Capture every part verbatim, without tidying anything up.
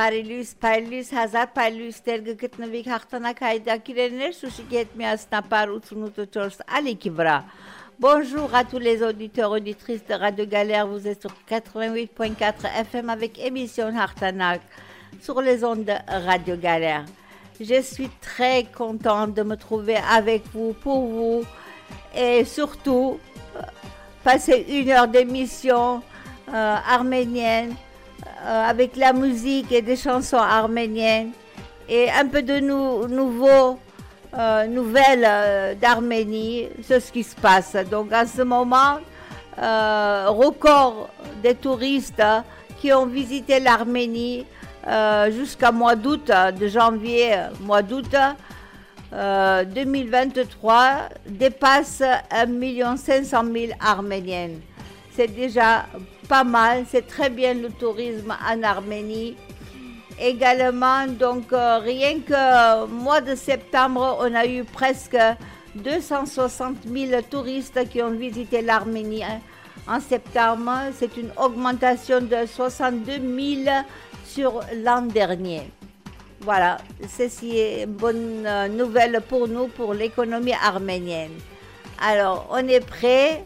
Բարիլույս, Փայլույս, հազար Փայլույսներ գտնվի հաղթանակ հայդակիրներ Շուշիգի հետ միասնապար ութսունութ ու չորս ալիքի վրա։ Bonjour à tous les auditeurs et auditrices de Radio Galère, vous êtes sur quatre-vingt-huit point quatre F M avec émission Hartanak sur les ondes de Radio Galère. Je suis très contente de me trouver avec vous, pour vous et surtout euh, passer une heure d'émission euh, arménienne euh, avec la musique et des chansons arméniennes et un peu de nou- nouveaux Euh, nouvelles euh, d'Arménie, c'est ce qui se passe. Donc en ce moment, euh, record des touristes euh, qui ont visité l'Arménie euh, jusqu'à mois d'août, de janvier, mois d'août euh, deux mille vingt-trois dépasse un million cinq cent mille Arméniennes. C'est déjà pas mal, c'est très bien le tourisme en Arménie. Également, donc euh, rien que euh, mois de septembre, on a eu presque deux cent soixante mille touristes qui ont visité l'Arménie en septembre. C'est une augmentation de soixante-deux mille sur l'an dernier. Voilà, ceci est une bonne euh, nouvelle pour nous, pour l'économie arménienne. Alors, on est prêts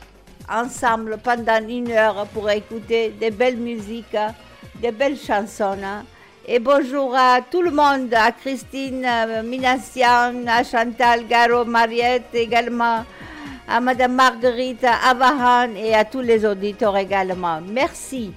ensemble pendant une heure pour écouter des belles musiques, des belles chansons. Hein. Et bonjour à tout le monde, à Christine euh, Minassian, à Chantal Garo, Mariette, également à Madame Marguerite Avahan et à tous les auditeurs également. Merci.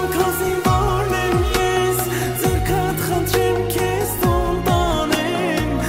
Zirkat xandrem kes ton danem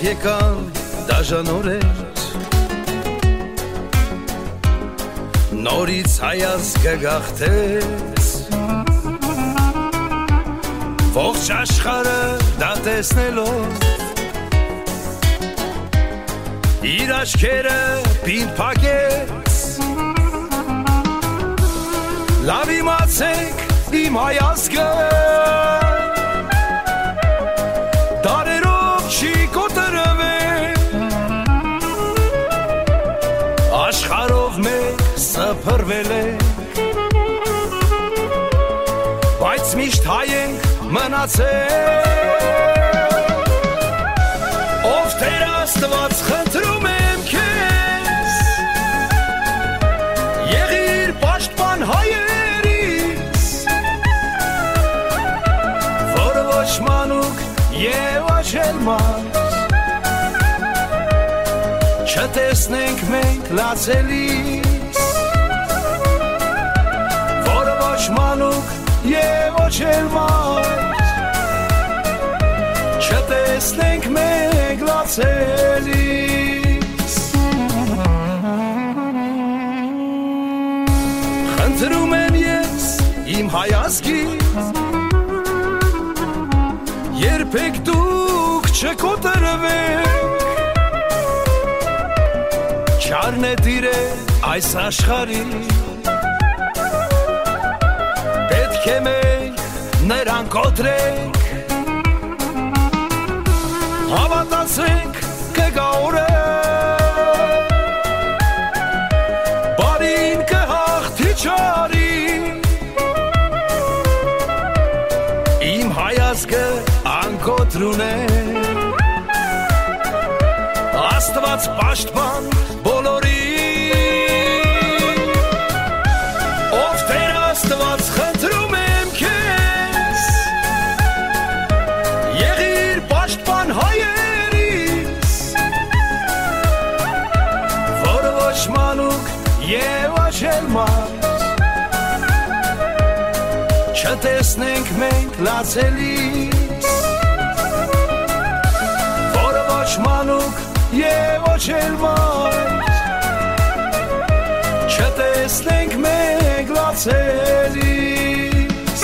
եկան դաժան օրեր Նորից հայազգը գաղթեց Ողջ աշխարհը դա տեսնելով Իր աչքերը պինփակեց Լավ իմացեք իմ հայազգը Դարերով չի կոտրվել Աշխարհով մեկ սփռվել է Բայց միշտ հայ ենք մնացել Ով Տեր Աստված խնդրում եմ քեզ Եղիր պաշտպան հայերիս Որ ոչ մանուկ եւ ոչ էլ մարդ Չտեսնենք մենք լացելիս Որ ոչ մանուկ եւ ոչ էլ մարդ Չտեսնենք մենք լացելիս Խնդրում եմ ես իմ հայազգից Երբեք դուք չկոտրվեք Չարն է տիրել այս աշխարհին Պետք է մենք նրան կոտրենք Հավատացեք կգա օրը Բարին կհաղթի չարին Իմ հայազգը անկոտրուն է Աստված պաշտպան բոլորին Ով Տեր Աստված խնդրում եմ քեզ Եղիր պաշտպան հայերիս Որ ոչ մանուկ եւ ոչ էլ մարդ Չտեսնենք մենք լացելիս Որ ոչ մանուկ եւ ոչ էլ մարդ Չտեսնենք մենք լացելիս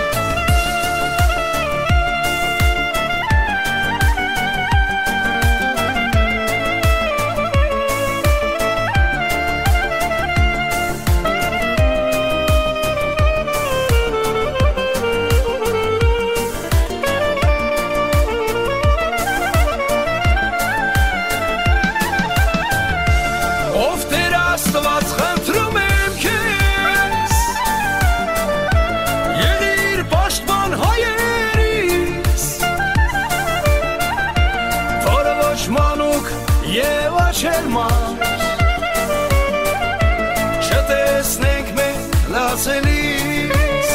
Չտեսնենք մենք լացելիս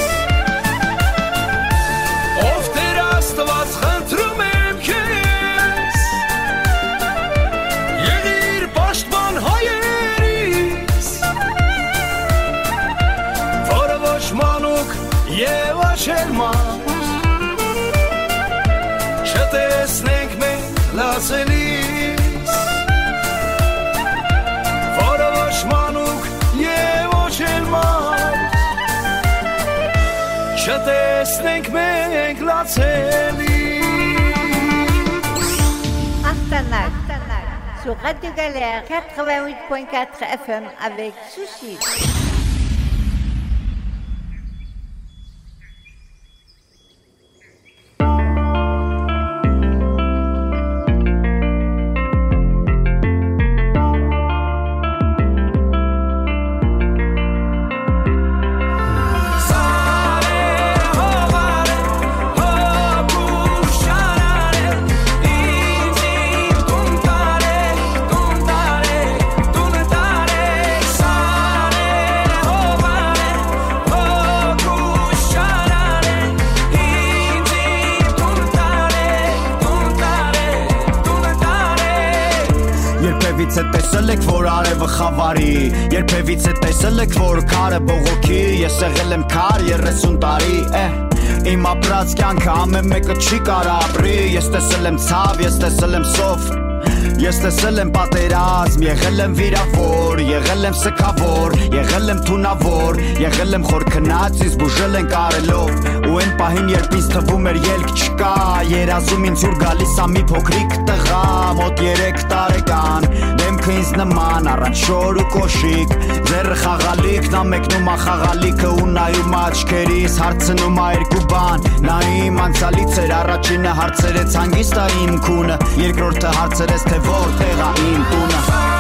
Ով Տեր Աստված խնդրում եմ քեզ Եղիր պաշտպան հայերիս Որ ոչ մանուկ եւ ոչ էլ մարդ Չտեսնենք մենք լացելիս Որ ոչ մանուկ եւ ոչ էլ մարդ Չտեսնենք մենք լացելիս Astanac sur Radio Galère quatre-vingt-huit point quatre F M avec Sushi. Երբևիցե տեսել եք, որ արևը խավարի Երբևիցե տեսել եք, որ քարը բողոքի Ես եղել եմ քար երեսուն տարի Իմ ապրած կյանքը ամեն մեկը չի կարա ապրի Ես տեսել եմ ցավ, ես տեսել եմ սով Ես տեսել եմ պատերազմ, եղել եմ վիրավոր, եղել եմ սքավոր, եղել եմ թունավոր, եղել եմ խոր քնած, ինձ բուժել են կարելով Ու այն պահին երբ ինձ թվում էր ելք չկա, երազում ինձ ուր գալիս ա մի փոքրիկ տղա, մոտ երեք տարեկան Դեմքը ինձ նման, առանց շոր ու կոշիկ, ձեռը խաղալիքն ա մեկնում ա խաղալիքը ու նայում ա աչքերիս, հարցնում ա երկու բան Նա իմ անցյալից էր, առաջինը հարցերեց հանգիստ ա իմ քունը, երկրորդը հարցերեց թե որտեղ ա իմ տունը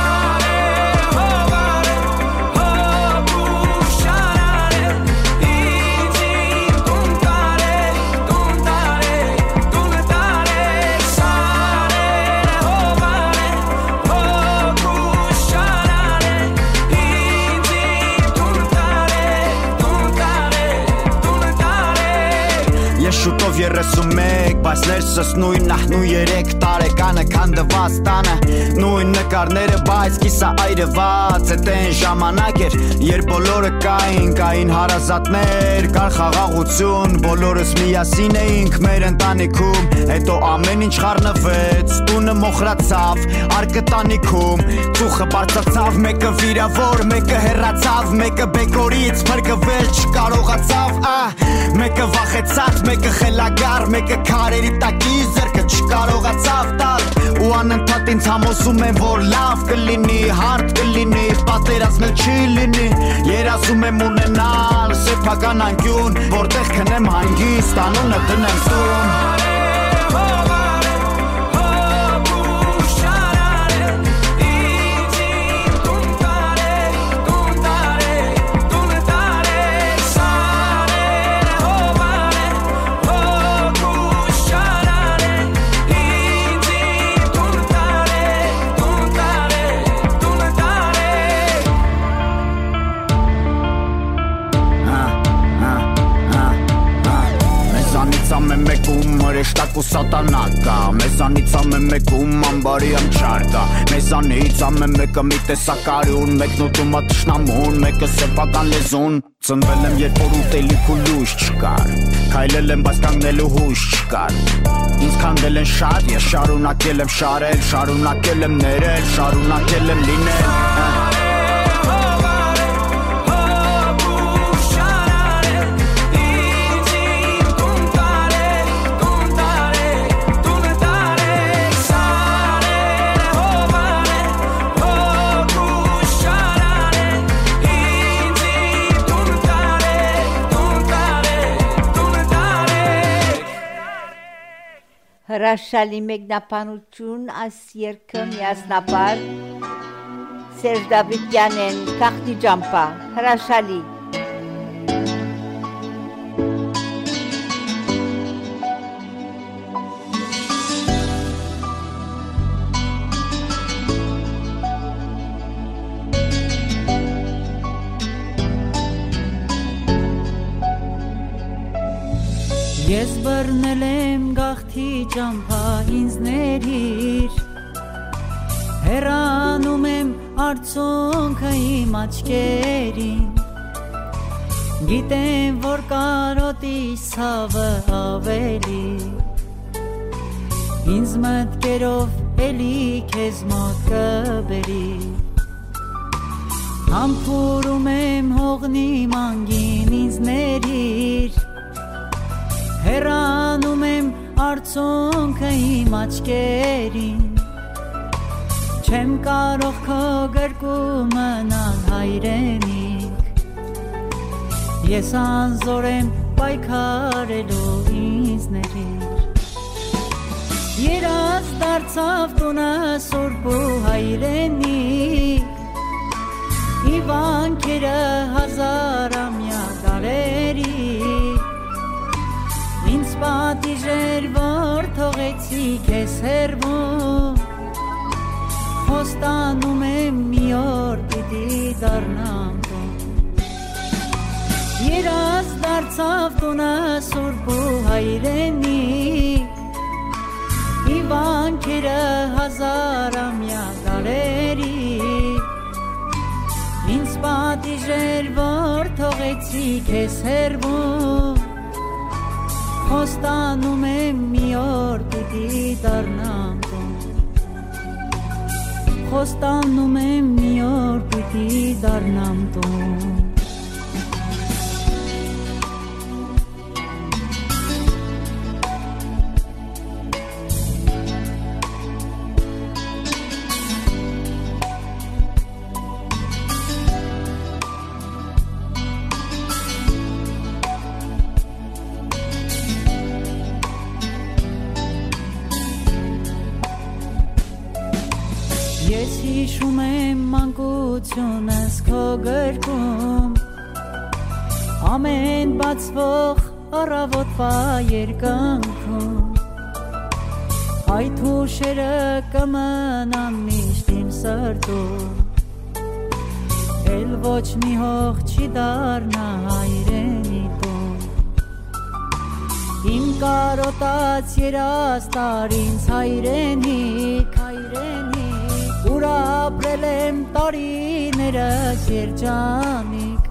Շուտով երեսունմեկ, բայց ներսս նույն նահնու երեք տարեկանը կանդված տանը Նույն նկարները, բայց կիսա այրված Էդ են ժամանակ էր, երբ բոլորը կային, կային հարազատներ Կար խաղաղություն, բոլորս միասին էինք մեր ընտանիքում Հետո ամեն ինչ խառնվեց, տունը մոխրացավ, արկը տանիքում Ծուխը բարձացավ, մեկը վիրավոր, մեկը հեռացավ Մեկը բեկորից փրկվել չկարողացավ, ահ Մեկը վախեցած, մեկը խելագար, մեկը քարերի տակի զրկը չկարողացավ տալ Ու անընդհատ ինձ համոզում են, որ լավ կլինի, հարթ կլինի, պատերազմել չի լինի Երազում եմ ունենալ սեփական անկյուն, որտեղ քնեմ հանգիստ, անունը դնեմ տուն Ամեն մեկում հրեշտակ ու սատանա կա Մեզանից ամեն մեկում ամբարի ամչար կա Մեզանից ամեն մեկը մի տեսակարուն Մեկն ուտում ա թշնամուն, մեկը սեփական լեզուն Ծնվել եմ երբ որ ուտելիք ու լույս չկար Քայլել եմ բայց կանգնելու հույս չկար Ինձ քանդել են շատ, ես շարունակել եմ շարել Շարունակել եմ ներել, շարունակել եմ լինել Հրաշալի մեկնաբանություն այս երգը միասնաբար Սերժ Դավիթյանեն Գաղտնի ջամփա հրաշալի Ես բռնել եմ գաղթի ջամփա ինձ ներիր Հեռանում եմ արցունքը իմ աչքերին Գիտեմ որ կարոտի ցավը ավելի Ինձ մտքերով էլի քեզ մոտ կբերի Համբուրում եմ հողնի մանգին ինձ ներիր Հեռանում եմ արցունքը իմ աչքերին Չեմ կարող քո գրկում մնալ հայրենիք Ես անզոր եմ պայքարելու ինձ ներիր Երազ դարձավ տունը սուրբ ու հայրենիք Իվանքերը հազարամյա դարերի Ինձ պատիժեր, որ թողեցի քեզ հեռվում Խոստանում եմ մի օր պիտի դառնամ տուն Երազ դարձավ տունը սուրբ ու հայրենիք Իվանքերը հազարամյա դարերի Ինձ պատիժեր, որ թողեցի քեզ հեռվում Խոստանում եմ մի օր պիտի դառնամ տուն Խոստանում եմ մի օր պիտի դառնամ տուն Ես հիշում եմ մանկությունս քո գրկում Ամեն բացվող առավոտվա երկնքում Այդ հուշերը կմնան միշտ իմ սրտում Էլ ոչ մի հող չի դառնա հայրենի տուն Իմ կարոտած երաստար ինձ հայրենիք հայրենիք Ուր ապրել եմ տարիներս երջանիկ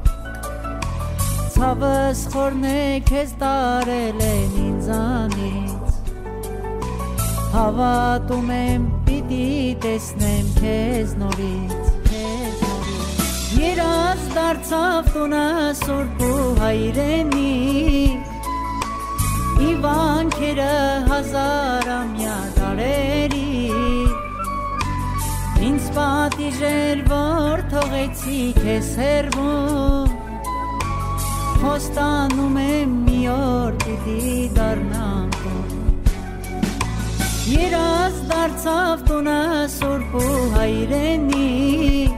Ցավս խորն է քեզ տարել են ինձանից Հավատում եմ պիտի տեսնեմ քեզ նորից քեզ նորից Երազ դարձավ տունը սուրբ ու հայրենիք Իվանքերը հազարամյա դարերի Ինձ պատիժեր, որ թողեցի քեզ հեռվում Խոստանում եմ մի օր պիտի դառնամ տուն Երազ դարձավ տունը սուրբ ու հայրենիք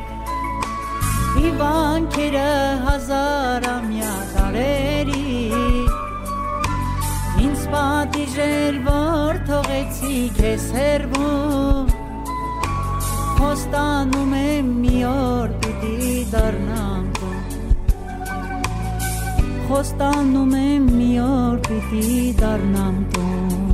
Իվանքերը հազարամյա դարերի Ինձ պատիժեր, որ թողեցի քեզ հեռվում Խոստանում եմ մի օր պիտի դառնամ տուն Խոստանում եմ մի օր պիտի դառնամ տուն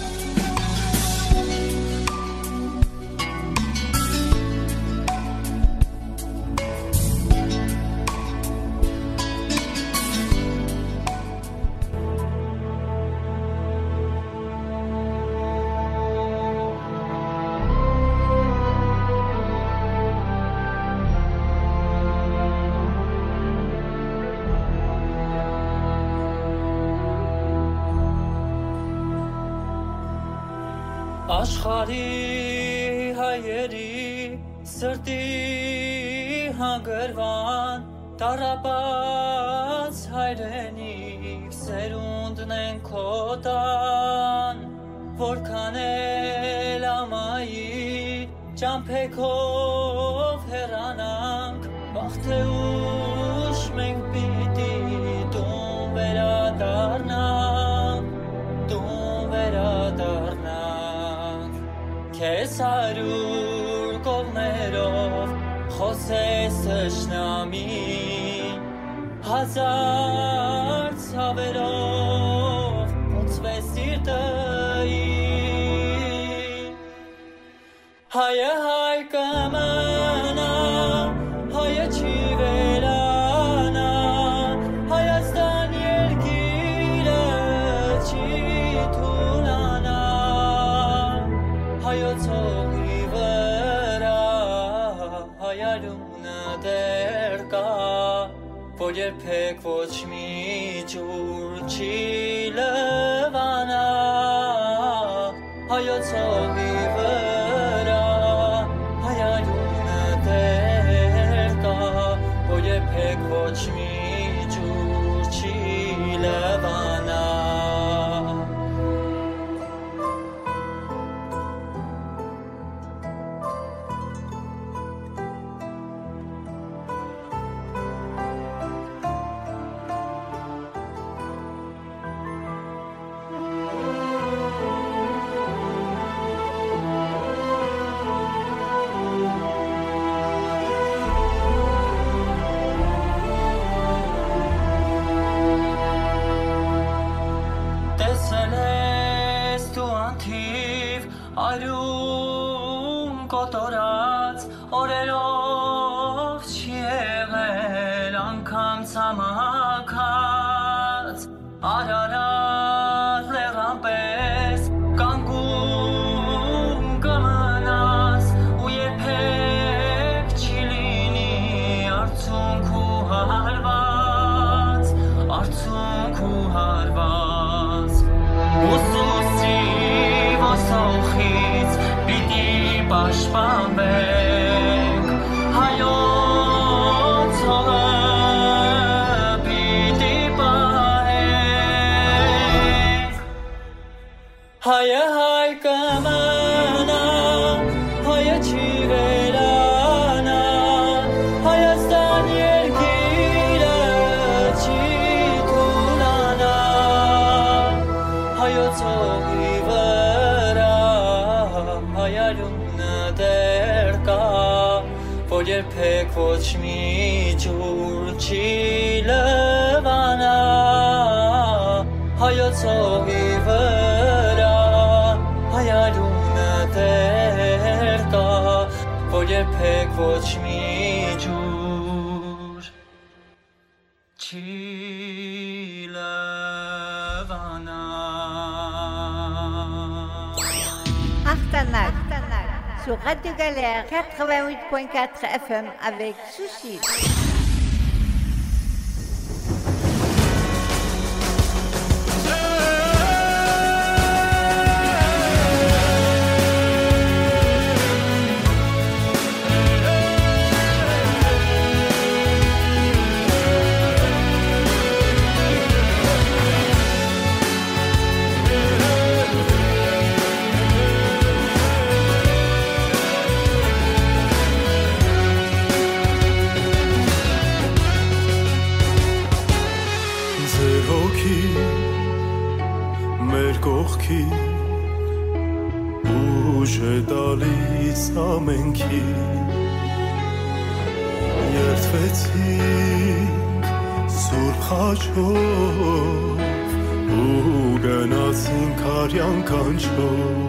Աշխարհի հայերի սրտի հանգրվան տառապած հայրենիք սերունդն են քո տան որքան էլ ամայի ճամփեքով հեռանանք բախտե ուշ մենք պիտի տուն վերադառնանք տուն վերադառնանք Քեզ հարյուր կողմերով խոսես թշնամին հազար ցավերով ոնցվես սիրտին Հայը հայ կմնա հայը չի վերանա Հայաստան երկիրը չի թուլանա Հայոց հողի վրա հայարունը դեռ կա որ երբեք ոչ մի ջուր չի լվանա Հայոց հողի վրա հայարունը դեռ կա որ երբեք ոչ մի ջուր չի լվանա Արյուն կոտորած օրերով չի եղել անգամ ցամաքած Արարար ոչ մի ջուր չի լվանա հայոց հողի վրա հայարունը դեր կա որ երբեք ոչ մի ջուր չի լվանա Achtanak sur Radio Galère quatre-vingt-huit point quatre F M avec Sushi. Ամենքի երթվեցինք սուրբ խաչով ու գնացինք արյան կանչով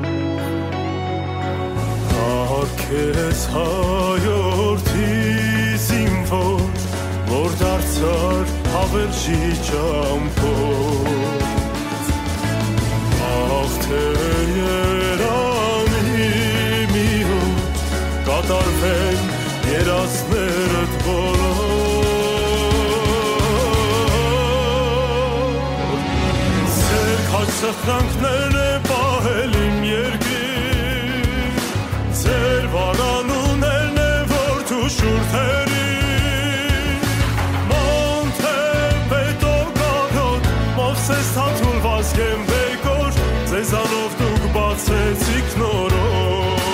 Արքես հայորդի զինվոր որ դարձար հավերժի ճամփով Ախ թե Կատարվեն երազներդ բոլոր Ձեր քաջ սխրանքներն է պահել իմ երկրին Ձեր վարանուներն է որդու շուրթերին Մոնթե պետոգարոտ Մովսես թաթուլ վազգեն բեկոր Ձեզանով դուք բացեցիք նորով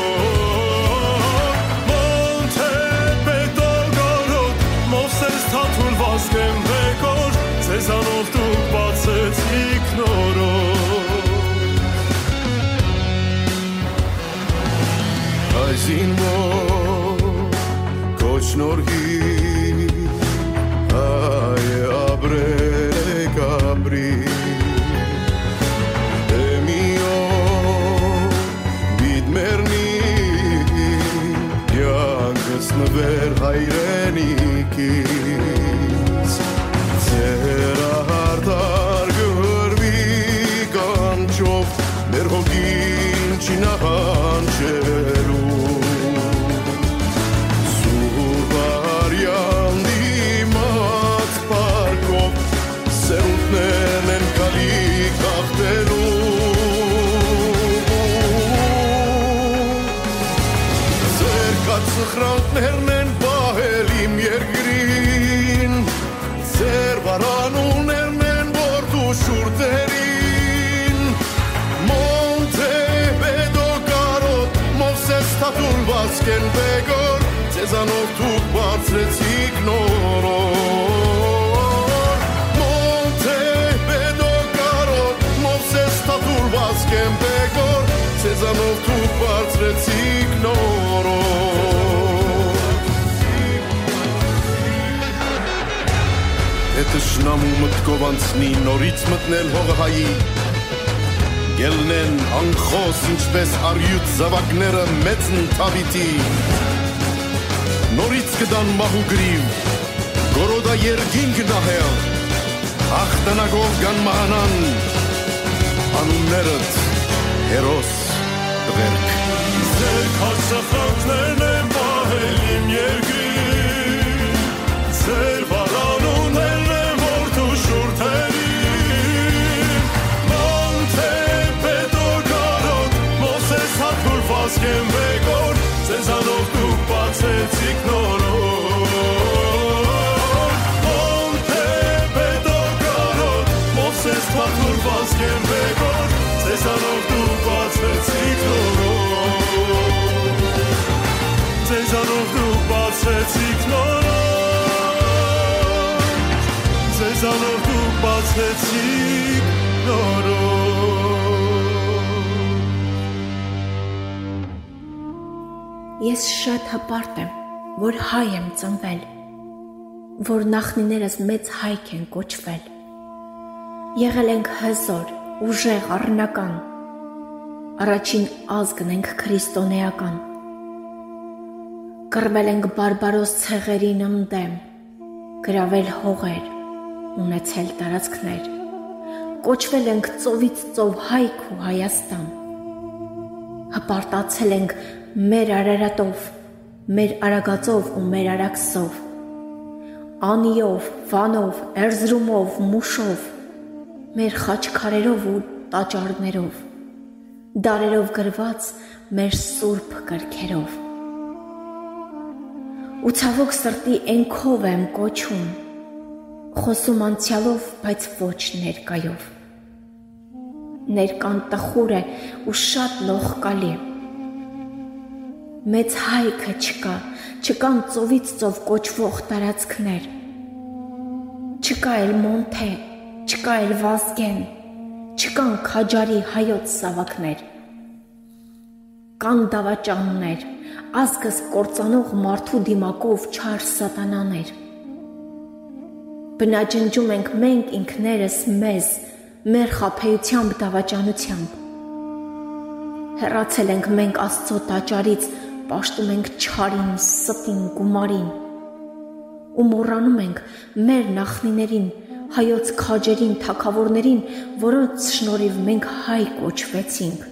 Թաթուլ վազգեմ բեկոր, ձեզանով դուք բացեցիք նորով Այս ինմոր կոչնորգի այ է ապրեք ապրի Էմիով բիտ մերնի յանքս նվեր հայրենիքից Ձեր արդար գհրվի կանչով մեր հոգին չի նահանջելու Սուրբ արյան դիմաց պարկով սերունդներն են կալիք հաղթելու Ձեր կաց սխրանքներն են պահել իմ երկրին Ձեր վարանուներն են որդու շուրթերին Մոնթե պետոգարոտ Մովսես թաթուլ վազգեն բեկոր Ձեզանով դուք բարձրեցիք նորոր Մոնթե պետոգարոտ Մովսես թաթուլ վազգեն բեկոր Ձեզանով դուք բարձրեցիք նորոր Հետը շնամու մտքով անցնի նորից մտնել հողը հայի Գելնեն անխոս ինչպես արյուտ զավակները մեծն թավիտի Նորից կդան մահու գրիվ Գորոդա երգինք նահել Հաղթանակով գան մահանան Անուններըդ հերոս դվերք Ձեր քաջ սխրանքներն են պահել իմ երկրին Ձեր վարանուներն են որդու շուրթերին Մոնթե պետոգարոտ Մովսես թաթուլ վազգեն բեկոր Ձեզանով դուք բացեցիք նորով Մոնթե պետոգարոտ Մովսես թաթուլ վազգեն բեկոր Ձեզանով դուք բացեցիք նորով Ձեզանով դուք բացեցիք նորով Ձեզանով դուք բացեցիք նորով Ես շատ հպարտ եմ, որ հայ եմ ծնվել, որ նախնիներս մեծ հայք են կոչվել, եղել ենք հզոր, ուժեղ, առնական, առաջին ազգն ենք քրիստոնեական, կռվել ենք բարբարոս ցեղերին ընդդեմ, գրավել հողեր, ունեցել տարածքներ, կոչվել ենք ծովից ծով հայք ու Հայաստան, հպարտացել ենք մեր Արարատով, մեր արագածով ու մեր արաքսով, անիով, վանով, էրզրումով, մուշով, մեր խաչքարերով ու տաճարներով, դարերով գրված մեր սուրբ գրքերով։ Ու ցավոք սրտի ենքով եմ կոչում, խոսում անցյալով, բայց ոչ ներկայով։ Ներկան տխուր է ու շատ լողկալի։ Մեծ հայքը չկա, չկան ծովից ծով կոչվող տարածքներ, չկա էլ Մոնթե, չկա էլ Վազգեն, չկան քաջարի հայոց զավակներ, կան դավաճաններ, ազգս կործանող մարդու դիմակով չար սատանաներ, բնաջնջում ենք մենք ինքներս մեզ, մեր խաբեությամբ դավաճանությամբ, հեռացել ենք մենք Աստծո տաճարից, պաշտում ենք չարին, ստին, գումարին ու մոռանում ենք մեր նախնիներին, հայոց քաջերին, թագավորներին, որոնց շնորհիվ մենք հայ կոչվեցինք։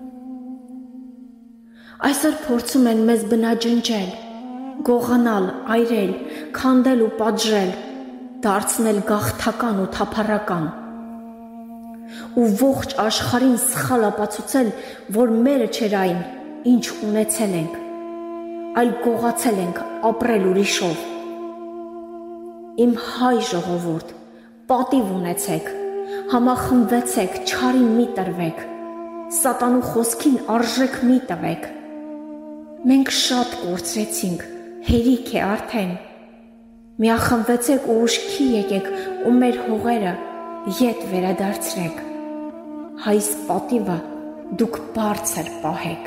Այսօր փորձում են մեզ բնաջնջել, գողանալ, այրել, քանդել ու պատժել, դարձնել գաղթական ու թափառական ու ողջ աշխարհին սխալ ապացուցել, որ մերը չէր այն, ինչ ունեցել ենք, այլ գողացել ենք ապրել ուրիշով։ Իմ հայ ժողովուրդ, պատիվ ունեցեք, համախմբվեցեք, չարին մի տրվեք, սատանու խոսքին արժեք մի տվեք։ Մենք շատ կորցրեցինք, հերիք է արդեն։ Միախմբվեցեք ու ուշքի եկեք ու մեր հողերը ետ վերադարձրեք, հայս պատիվը դուք բարձր պահեք։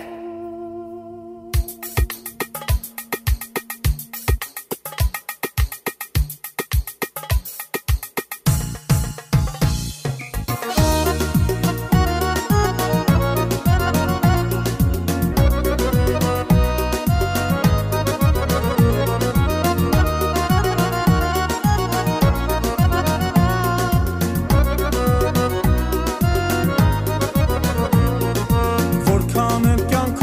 Որքան եմ կյանք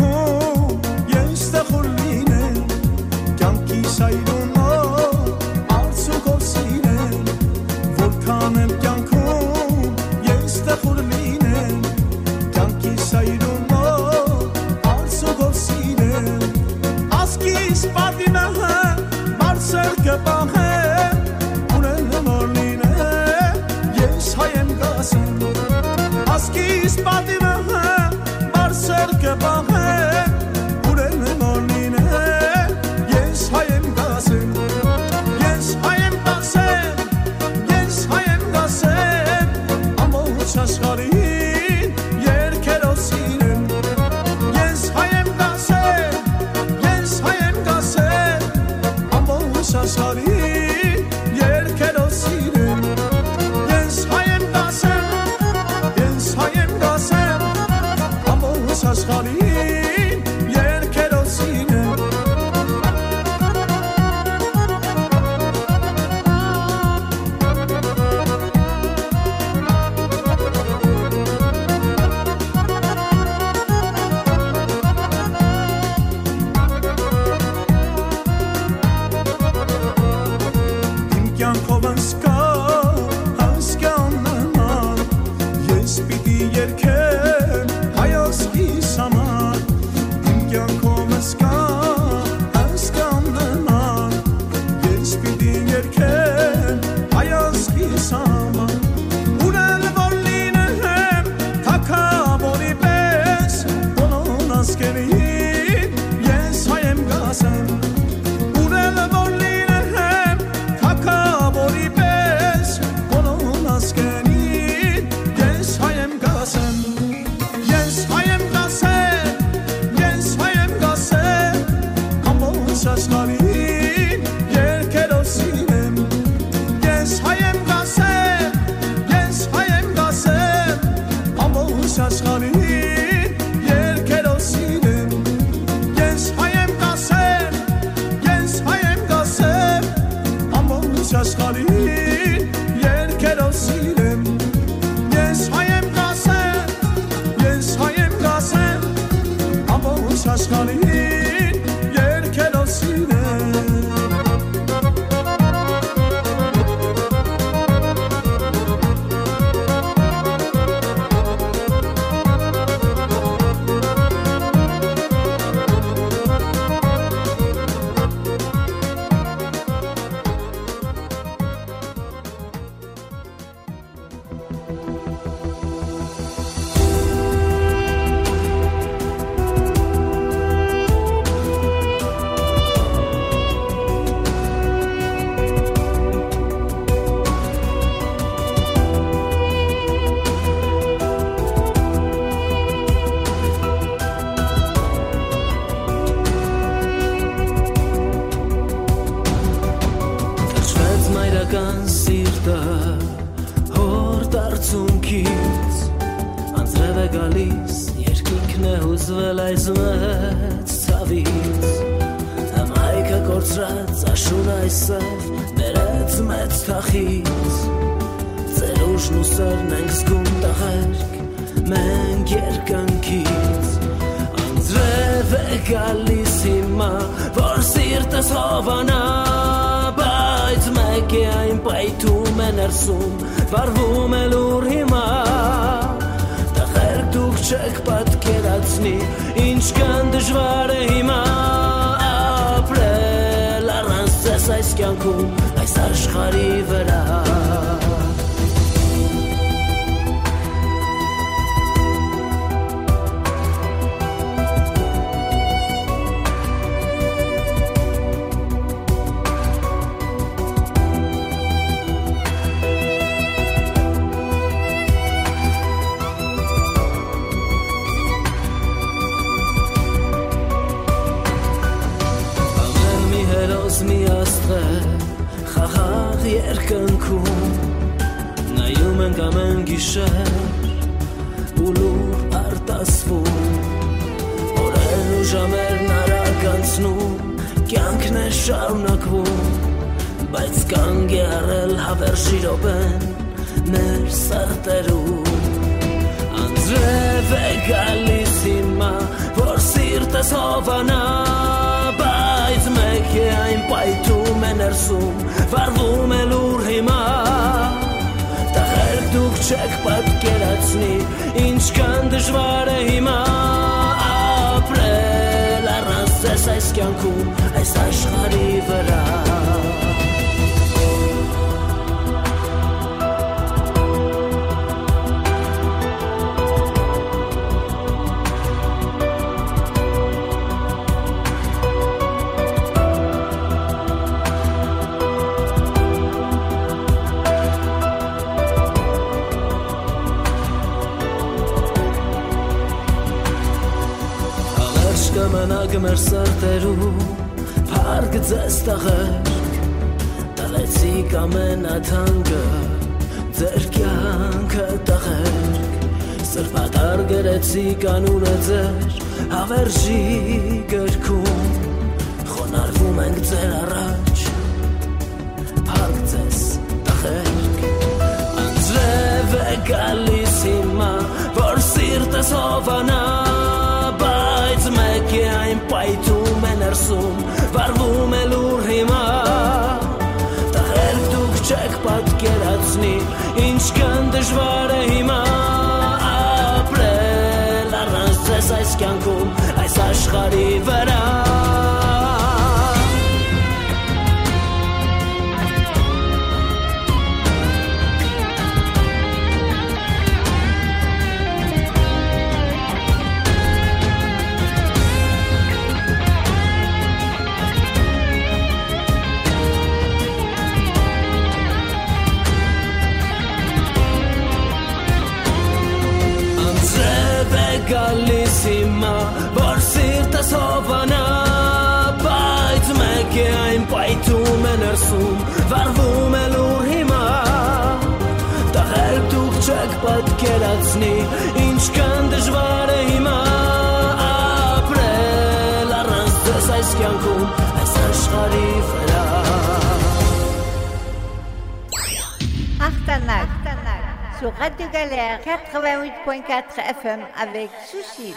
Sur Radio Galère quatre-vingt-huit point quatre F M avec Sushi.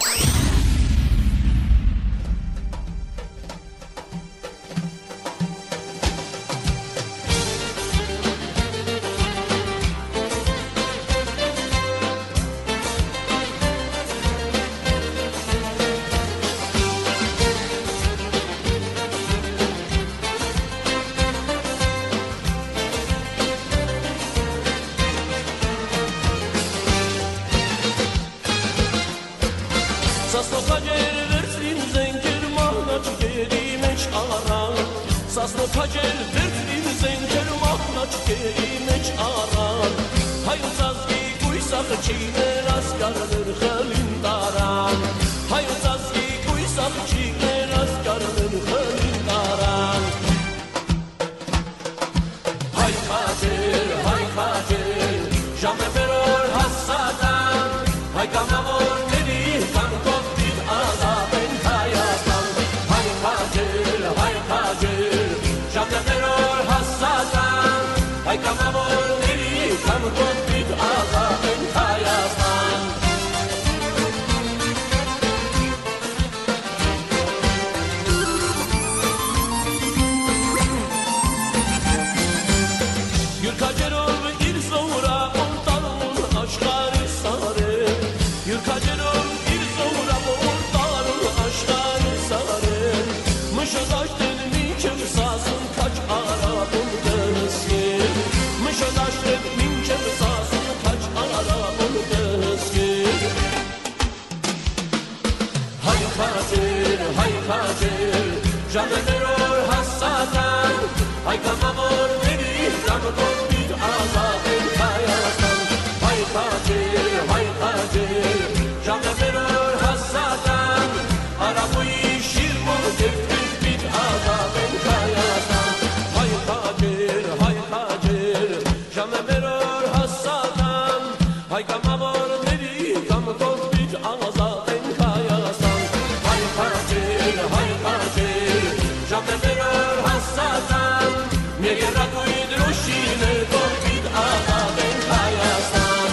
Krasno kadziel, wyrtwin, zęciel, machnacz, kiemecz, aran. Hajuc azgi, kuysach, cine, laskardır, halin daran. Hajuc azgi, kuysach, cine, laskardır, halin daran. Hay kadir, hay kadir, jamais veror hasadan. Hay kamamor, neri, kam koptit, azaben, hayatan. Hay kadir, hay kadir, jamais veror hasadan. Hay kamamor, neri, kam koptit, azaben, hayatan. Yurkacerov il zora ontarun aşkari sare. Yurkacerov il zora ontarun aşkari sare. Mışadaştın minçem sasın kaç arabın dönsün. Mışadaştın minçem sasın kaç arabın dönsün. Hay kadir, hay kadir, canı veror hasadan. Hay kamamor veri, kamı kopit azabın hayatan. Hay kadir, hay kadir, canı veror hasadan. Arabayı şirmon tepkir bit azabın hayatan. Hay kadir, hay kadir, canı veror hasadan. Hay kamamor veri, kamı kopit azabın hayatan. Hay kadir, hay kadir, canı veror hasadan. Niech ratuje drusiny, kopit azabın hayatan.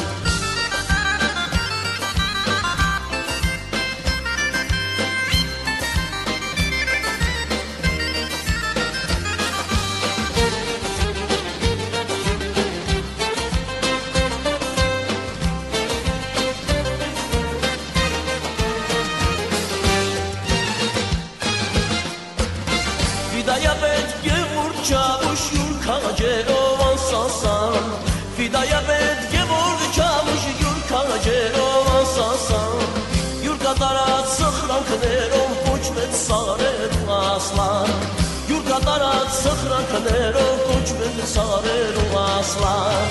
Fidaya bet gevur çavuş yurkace ovan sasan. Fidaya bet gevur çavuş yurkace ovan sasan. Yurkadara sıhran knerom koçmet saret aslan. Yurkadara sıhran knerom koçmet saret aslan.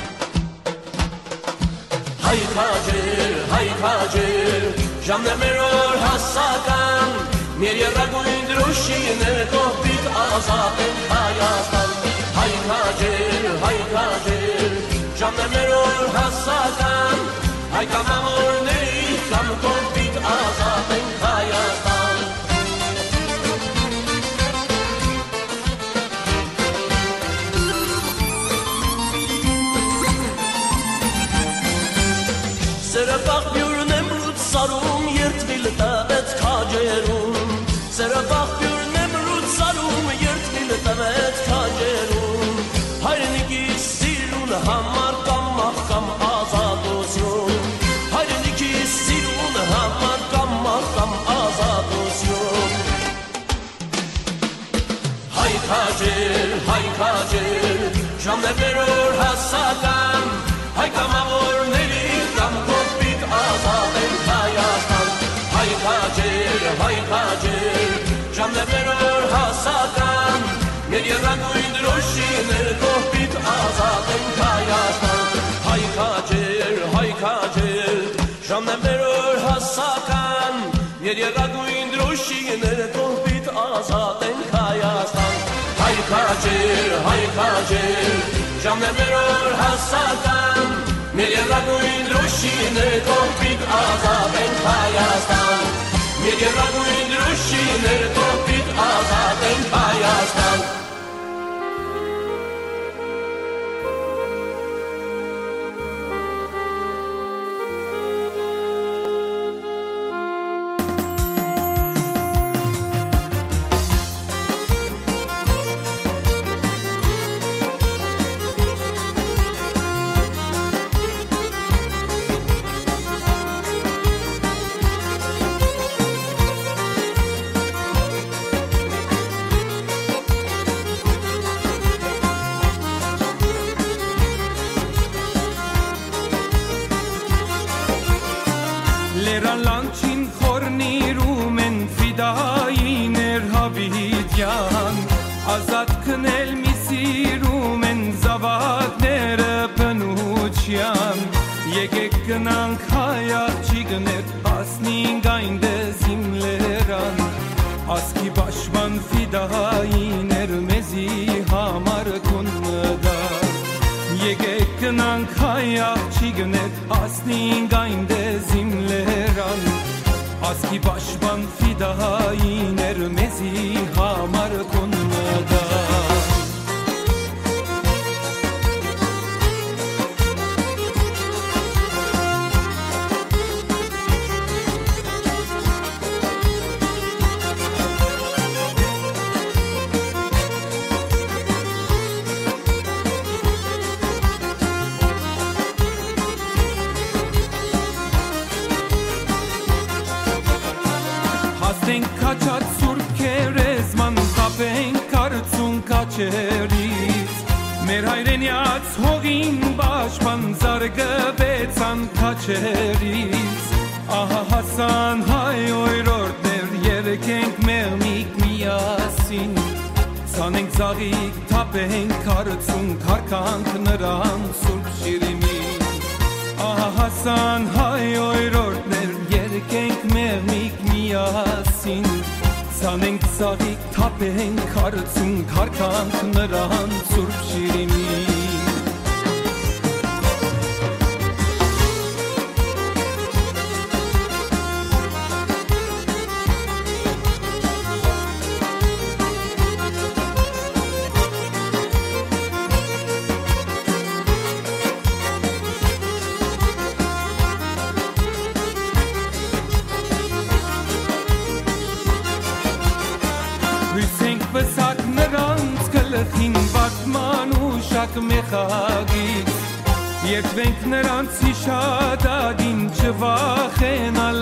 Hay kacir, hay kacir, jamne meror hasakan. Mirje raguin drushine kopit azabın hayatan. Hay kacir, hay kacir, jamne meror hasakan. Hay kamamor ney, kam kopit azabın hayatan. Serapach bir nemrut sarum yırtvilta et kacerum. Serapach bir nemrut sarum yırtvilta et kacerum. Hayrniki sirun hamar kam mahkam azad olsun. Hayrniki sirun hamar kam mahkam azad olsun. Hay kacir, hay kacir, jamne veror hasadan. Hay kamamor neli kam kopit azabın hayatan. Hay kacir, hay kacir, jamne veror hasadan. Mirje raguin drushine kopit azabın hayatan. Hay kacir, hay kacir, jamne veror hasadan. Mirje raguin drushine kopit azabın hayatan. Hay kacir, hay kacir, jamne veror hasadan. Mirje raguin drushine kopit azabın hayatan. Mirje raguin drushine kopit azabın hayatan. Եկնանք հայաղջիկներ ասնինք այն դեզիմլերան Ասկի բաշման ֆիդայիներ մեզի համար կուննდა Եկեք գնանք հայաղջիկներ ասնինք այն դեզիմլերան Ասկի բաշման ֆիդայիներ մեզի համար կուննდა Կաչած սուրբ կերեզման կապենք կարծուն կաչերից Մեր հայրենյաց հողին բաշման զարգվեցան կաչերից Ահա հասան հայ օրորդներ երգենք մեղմիկ միասին Ցանենք ծաղիկ թափենք կարծուն քարկանք նրան սուրբ շիրիմին Ահա հասան հայ օրորդներ երգենք մեղմիկ միասին Ցանենք ծաղիկ թափենք քարծուն քարկանք նրան սուրբ շիրիմին Հին բատման ու շակ մեխագից Երկվենք նրանց հիշադադին չվախենալ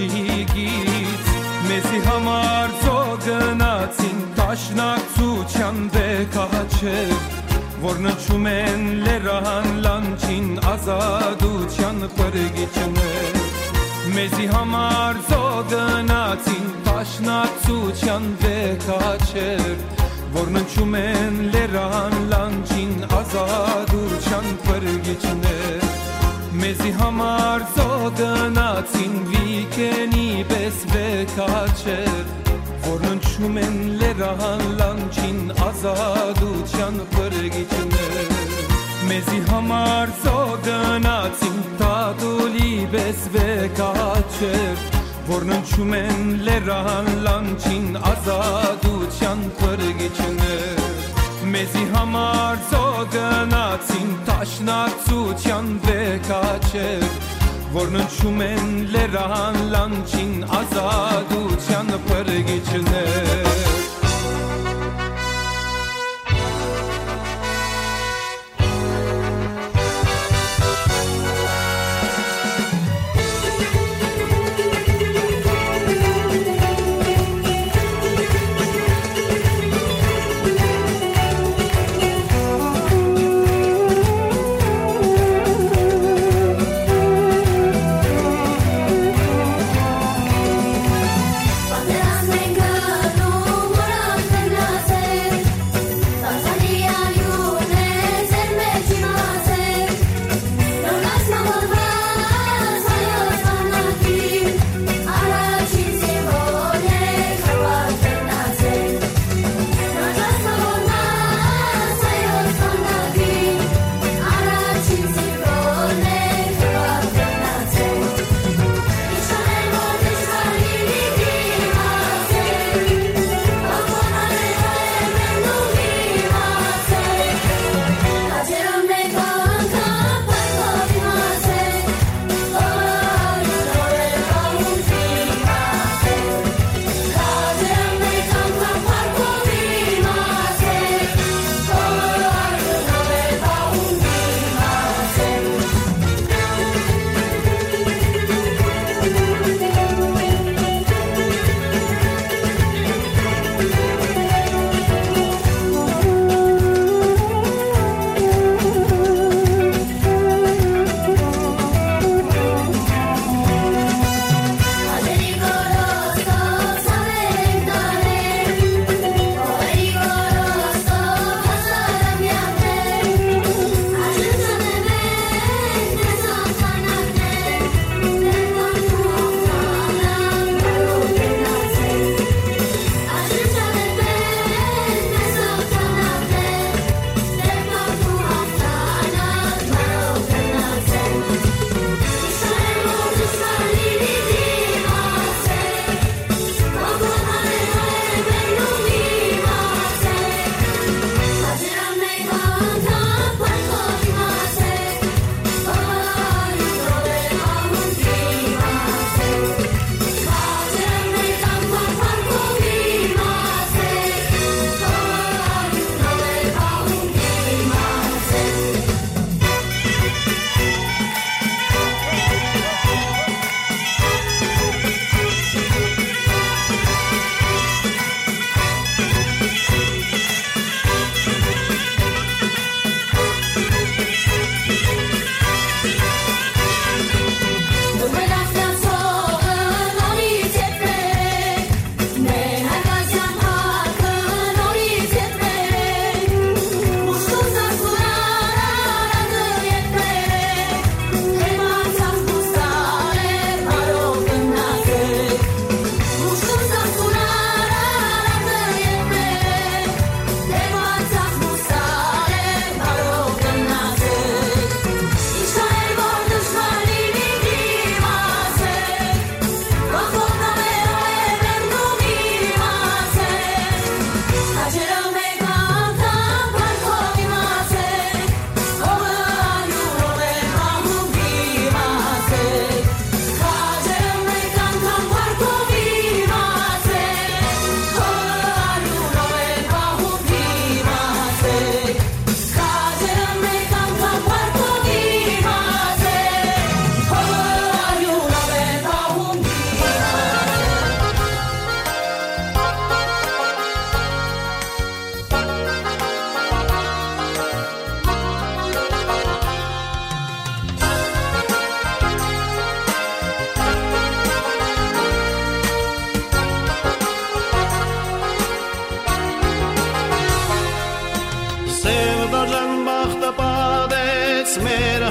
դաջիկից Մեզի համար ծոգնացին տաշնակցության վեկաչեր Որ նչում են լերան լանչին ազադության պրգիչներ Մեզի համար ծոգնացին տաշնակցության վեկաչեր Որ նչում են լերան լանջին ազադության պրգիչներ Մեզի համար ծոգնացին վիկենի պես վեկաչեր Որ նչում են լերան լանջին ազադության պրգիչներ Մեզի համար ծոգնացին տատուլի պես վեկաչեր Որ նչում են լերան լանջին ազադության պրգիչներ Մեզի համար ծոգնացին տաշնակցության վեկաչեր Որ նչում են լերան լանջին ազադության պրգիչներ Պատերազմ ենք գնում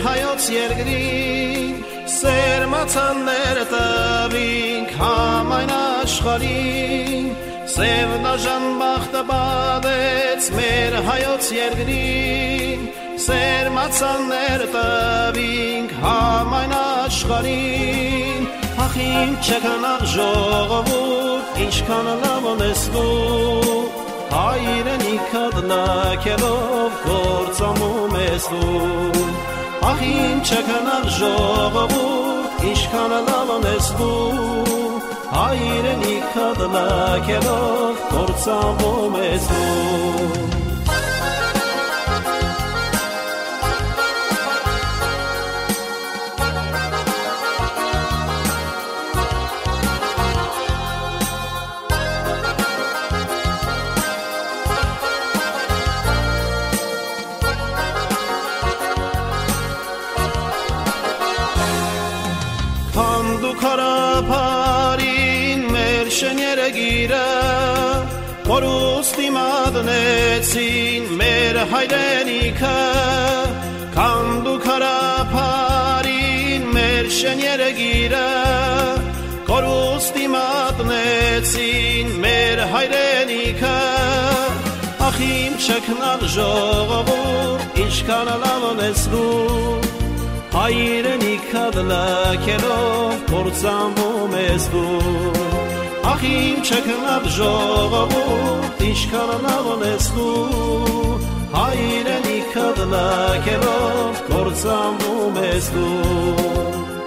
հայոց երկրին սերմացաններ տվինք համայն աշխարհին Սև դաժան բախտը բադեց մեր հայոց երկրին Սերմացաններ տվինք համայն աշխարհին Ախ իմ չքնաղ ժողովուրդ ինչքան լավ ունես դու Հայրենիքդ լքելով գործամում ես դու Ախ իմ չքնաղ ժողովուրդ ինչքան լավ ունես դու Հայրենիքդ լքելով գործամում ես դու Քարափարին մեր շեները գիրը Որուստի մատնեցին մեր հայրենիքը Քան դու քարափարին մեր շեները գիրը Որուստի մատնեցին մեր հայրենիքը Ախ իմ չքնալ ժողովուրդ ինչքան լավ ունես դու Հայրենիքդ լքելով գործամում ես դու Ախ իմ չքնավ ժողովուրդ ինչքան լավ ունես դու Հայրենիքդ լքելով գործամում ես դու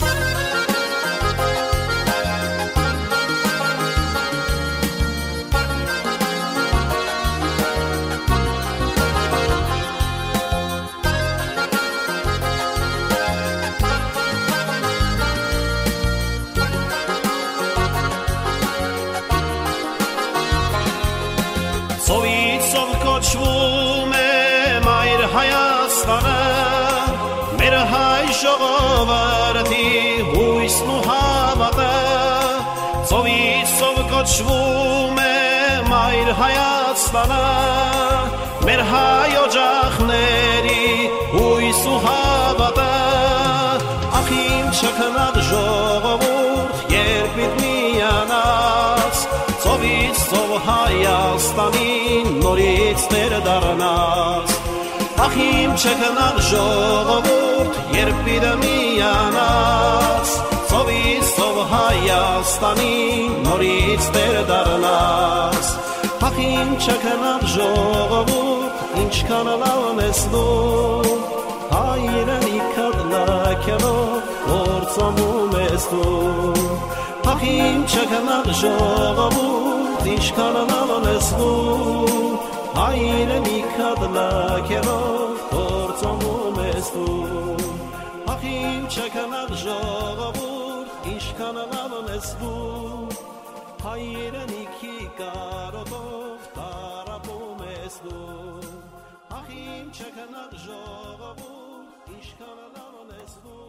Կոչվում է մայր Հայաստանը մեր հայ ժողովրդի հույսն ու հավատը ծովից ծով կոչվում է մայր Հայաստանը մեր հայ օջախների հույս ու հավատը ախ իմ չքնած ժողովուրդ երբ միանաս ծովից ծով Հայաստանին նորից տեր դառնաս ախ իմ չքնած ժողովուրդ երբ միանաս ծովից ծով Հայաստանին նորից տեր դառնաս ախ իմ չքնած ժողովուրդ ինչքան լավ ունես դու հայրենիքդ լքելով գործամում ես դու ախ իմ չքնած ժողովուրդ ինչքան լավ ունես դու հայրենիքդ լքելով գործամում ես դու ախ իմ չքնած ժողովուրդ ինչքան լավ ունես դու հայրենիքի կարոտով տարապում ես դու ախ իմ չքնած ժողովուրդ ինչքան լավ ունես դու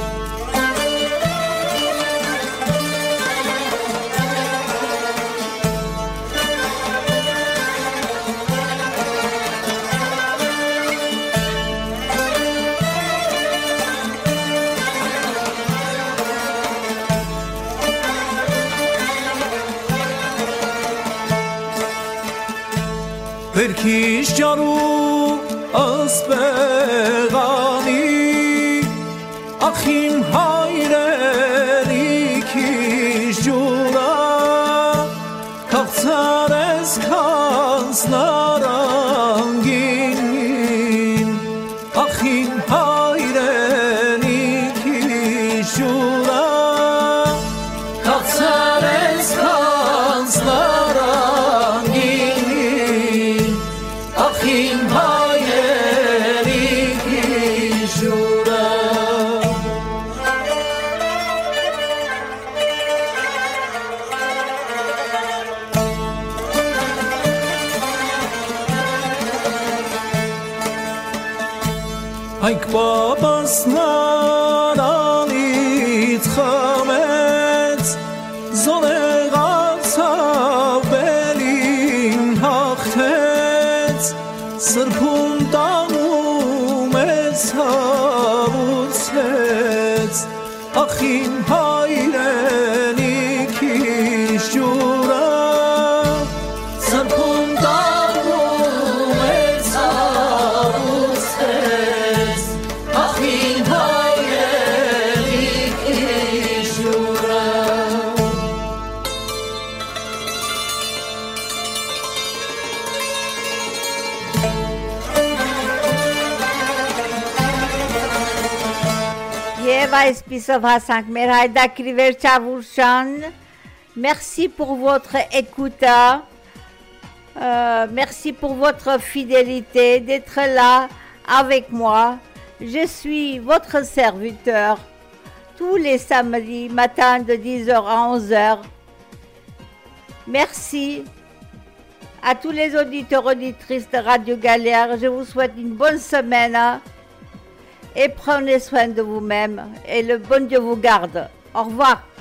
Վերքիշ ջարու ասպեղանի ախ իմ հայրենիքիս ջուրա քաղցար ես կանցնարանգին ախ իմ հայրենիքիս ջուրա քաղցար ես կանցնարանգին Ախին հայրենիքի ժուրա Այք պապաս նարանից խմեց զոնեղացավ բերին հաղթեց Սրբում տանում ես հավուտ ախին հայրենիքի շուրա Սրբում դառնում էր ցավուցեց ախին հայրենիքի շուրա Եվ այսպիսով հասանք մեր հայդակրի վերջավորության. Merci pour votre écoute. Euh, merci pour votre fidélité d'être là avec moi. Je suis votre serviteur tous les samedis matins de dix heures à onze heures. Merci à tous les auditeurs auditrices de Radio Galère. Je vous souhaite une bonne semaine. Et prenez soin de vous-même et le bon Dieu vous garde. Au revoir.